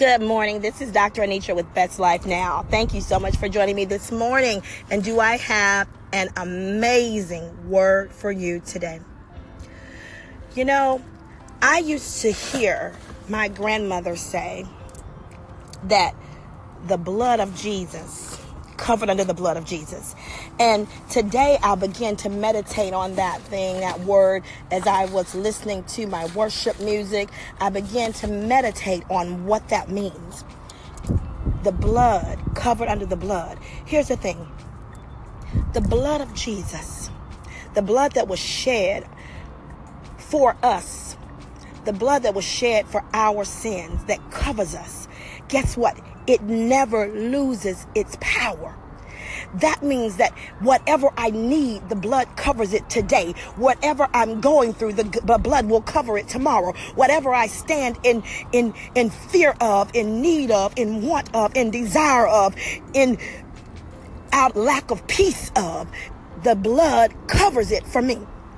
Good morning. This is Dr. Anitra with Best Life Now. Thank you so much for joining me this morning. And do I have an amazing word for you today? You know, I used to hear my grandmother say that the blood of Jesus, covered under the blood of Jesus. And today I'll begin to meditate on that thing, that word, as I was listening to my worship music. I began to meditate on what that means. The blood, covered under the blood. Here's the thing. The blood of Jesus, the blood that was shed for us, the blood that was shed for our sins, that covers us. Guess what? It never loses its power. That means that whatever I need, the blood covers it today. Whatever I'm going through, the blood will cover it tomorrow. Whatever I stand in fear of, in need of, in want of, in desire of, in out lack of peace of, the blood covers it for me.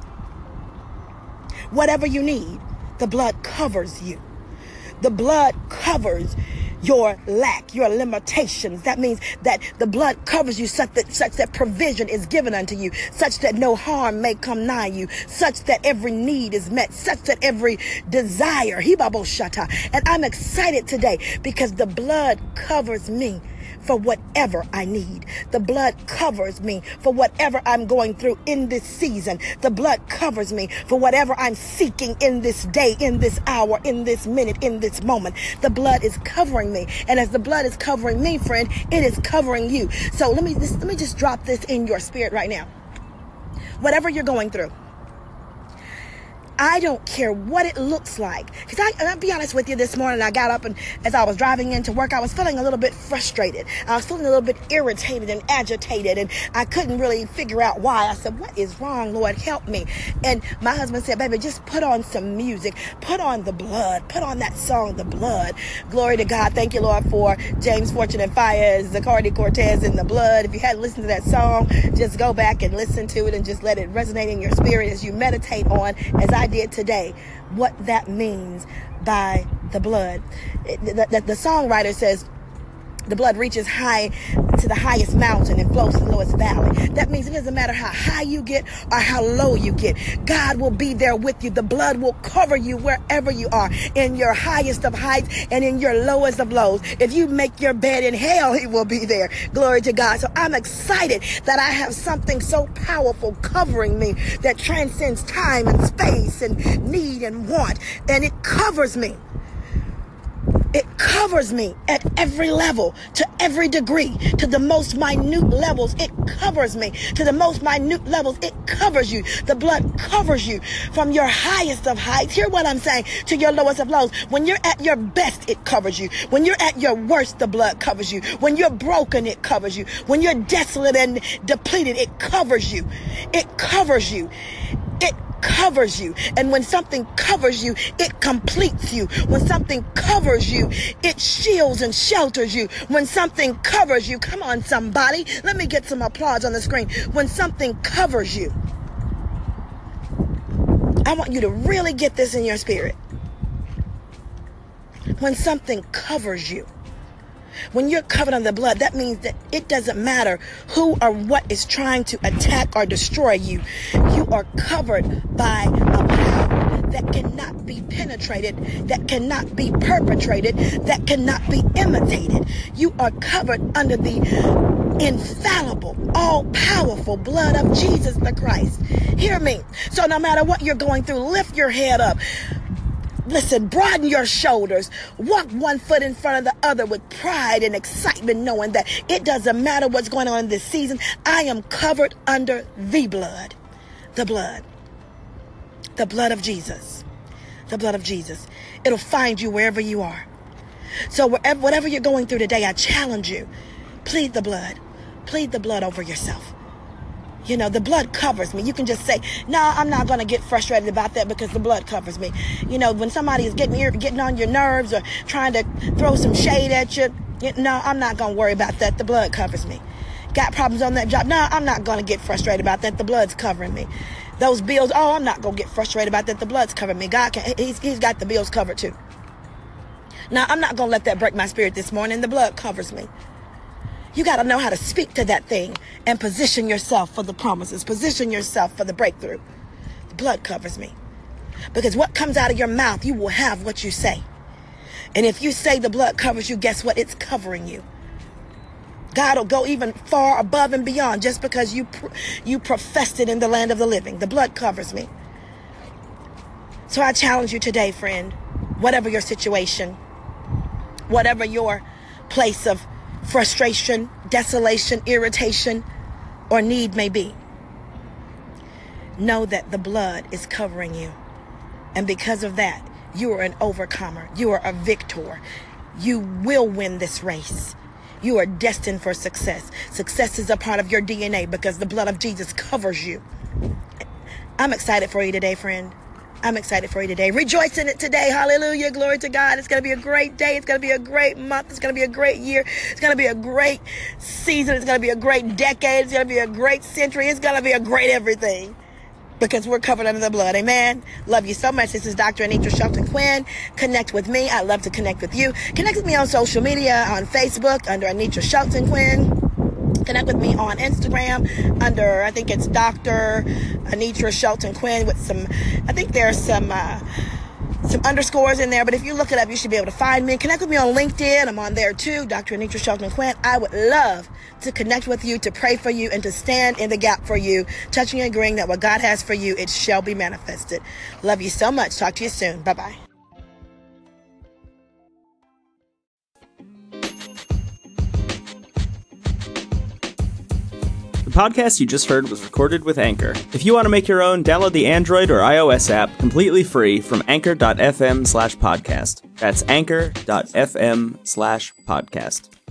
Whatever you need, the blood covers you. The blood covers your lack, your limitations. That means that the blood covers you such that provision is given unto you, such that no harm may come nigh you, such that every need is met, such that every desire. And I'm excited today because the blood covers me for whatever I need. The blood covers me for whatever I'm going through in this season. The blood covers me for whatever I'm seeking in this day, in this hour, in this minute, in this moment. The blood is covering me. And as the blood is covering me, friend, it is covering you. So let me just drop this in your spirit right now. Whatever you're going through, I don't care what it looks like. Because I'll be honest with you, this morning I got up and as I was driving into work, I was feeling a little bit frustrated. I was feeling a little bit irritated and agitated, and I couldn't really figure out why. I said, what is wrong, Lord? Help me. And my husband said, baby, just put on some music. Put on the blood. Put on that song, The Blood. Glory to God. Thank you, Lord, for James Fortune and Fire, Zacardi Cortez and The Blood. If you hadn't listened to that song, just go back and listen to it and just let it resonate in your spirit as you meditate on, as I did today, what that means by the blood. The songwriter says, the blood reaches high to the highest mountain and flows to the lowest valley. That means it doesn't matter how high you get or how low you get. God will be there with you. The blood will cover you wherever you are, in your highest of heights and in your lowest of lows. If you make your bed in hell, He will be there. Glory to God. So I'm excited that I have something so powerful covering me that transcends time and space and need and want. And it covers me. It covers me at every level, to every degree, to the most minute levels. It covers me to the most minute levels. It covers you. The blood covers you from your highest of heights. Hear what I'm saying? To your lowest of lows. When you're at your best, it covers you. When you're at your worst, the blood covers you. When you're broken, it covers you. When you're desolate and depleted, it covers you. It covers you. It covers you. And when something covers you, it completes you. When something covers you, it shields and shelters you. When something covers you, come on somebody, let me get some applause on the screen. When something covers you, I want you to really get this in your spirit. When something covers you, when you're covered under the blood, that means that it doesn't matter who or what is trying to attack or destroy you. You are covered by a power that cannot be penetrated, that cannot be perpetrated, that cannot be imitated. You are covered under the infallible, all-powerful blood of Jesus the Christ. Hear me. So no matter what you're going through, lift your head up. Listen, broaden your shoulders. Walk one foot in front of the other with pride and excitement, knowing that it doesn't matter what's going on in this season. I am covered under the blood. The blood. The blood of Jesus. The blood of Jesus. It'll find you wherever you are. So whatever you're going through today, I challenge you. Plead the blood. Plead the blood over yourself. You know, the blood covers me. You can just say, no, I'm not going to get frustrated about that because the blood covers me. You know, when somebody is getting on your nerves or trying to throw some shade at you, no, I'm not going to worry about that. The blood covers me. Got problems on that job? No, I'm not going to get frustrated about that. The blood's covering me. Those bills, oh, I'm not going to get frustrated about that. The blood's covering me. God, he's got the bills covered too. Now, I'm not going to let that break my spirit this morning. The blood covers me. You got to know how to speak to that thing and position yourself for the promises. Position yourself for the breakthrough. The blood covers me. Because what comes out of your mouth, you will have what you say. And if you say the blood covers you, guess what? It's covering you. God will go even far above and beyond just because you professed it in the land of the living. The blood covers me. So I challenge you today, friend, whatever your situation, whatever your place of frustration, desolation, irritation, or need may be, know that the blood is covering you. And because of that, you are an overcomer. You are a victor. You will win this race. You are destined for success. Success is a part of your DNA because the blood of Jesus covers you. I'm excited for you today, friend. I'm excited for you today. Rejoice in it today. Hallelujah. Glory to God. It's going to be a great day. It's going to be a great month. It's going to be a great year. It's going to be a great season. It's going to be a great decade. It's going to be a great century. It's going to be a great everything because we're covered under the blood. Amen. Love you so much. This is Dr. Anitra Shelton Quinn. Connect with me. I'd love to connect with you. Connect with me on social media, on Facebook under Anitra Shelton Quinn. Connect with me on Instagram under, I think it's Dr. Anitra Shelton Quinn with I think there's some underscores in there, but if you look it up, you should be able to find me. Connect with me on LinkedIn. I'm on there too, Dr. Anitra Shelton Quinn. I would love to connect with you, to pray for you, and to stand in the gap for you, touching and agreeing that what God has for you, it shall be manifested. Love you so much. Talk to you soon. Bye-bye. The podcast you just heard was recorded with Anchor. If you want to make your own, download the Android or iOS app completely free from anchor.fm/podcast. That's anchor.fm/podcast.